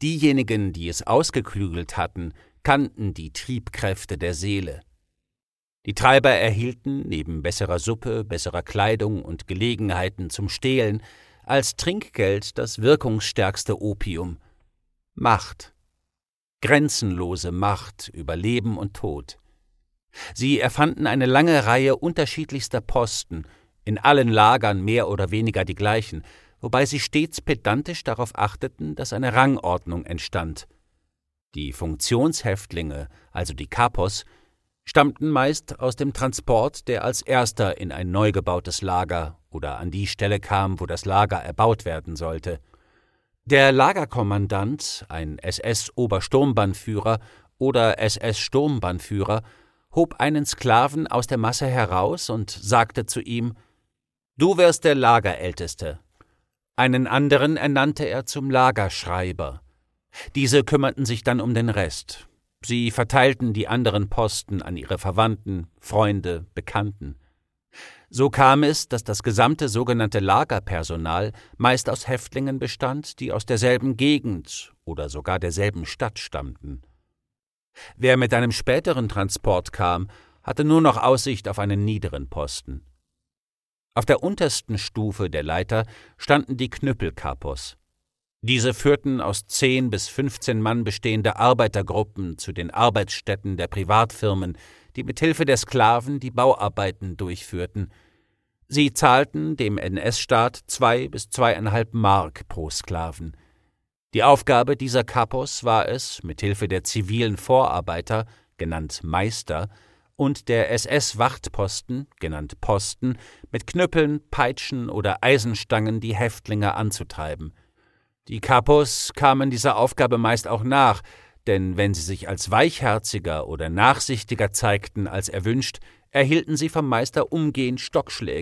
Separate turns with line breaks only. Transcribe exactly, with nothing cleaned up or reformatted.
Diejenigen, die es ausgeklügelt hatten, kannten die Triebkräfte der Seele. Die Treiber erhielten, neben besserer Suppe, besserer Kleidung und Gelegenheiten zum Stehlen, als Trinkgeld das wirkungsstärkste Opium: Macht. Grenzenlose Macht über Leben und Tod. Sie erfanden eine lange Reihe unterschiedlichster Posten, in allen Lagern mehr oder weniger die gleichen, wobei sie stets pedantisch darauf achteten, dass eine Rangordnung entstand. Die Funktionshäftlinge, also die Kapos, stammten meist aus dem Transport, der als erster in ein neu gebautes Lager oder an die Stelle kam, wo das Lager erbaut werden sollte. Der Lagerkommandant, ein S S-Obersturmbannführer oder S S-Sturmbannführer, hob einen Sklaven aus der Masse heraus und sagte zu ihm: »Du wirst der Lagerälteste.« Einen anderen ernannte er zum Lagerschreiber. Diese kümmerten sich dann um den Rest. Sie verteilten die anderen Posten an ihre Verwandten, Freunde, Bekannten. So kam es, dass das gesamte sogenannte Lagerpersonal meist aus Häftlingen bestand, die aus derselben Gegend oder sogar derselben Stadt stammten. Wer mit einem späteren Transport kam, hatte nur noch Aussicht auf einen niederen Posten. Auf der untersten Stufe der Leiter standen die Knüppelkapos. Diese führten aus zehn bis fünfzehn Mann bestehende Arbeitergruppen zu den Arbeitsstätten der Privatfirmen, die mit Hilfe der Sklaven die Bauarbeiten durchführten. Sie zahlten dem N S-Staat zwei bis zweieinhalb Mark pro Sklaven. Die Aufgabe dieser Kapos war es, mit Hilfe der zivilen Vorarbeiter, genannt Meister, und der S S-Wachtposten, genannt Posten, mit Knüppeln, Peitschen oder Eisenstangen die Häftlinge anzutreiben. Die Kapos kamen dieser Aufgabe meist auch nach, denn wenn sie sich als weichherziger oder nachsichtiger zeigten als erwünscht, erhielten sie vom Meister umgehend Stockschläge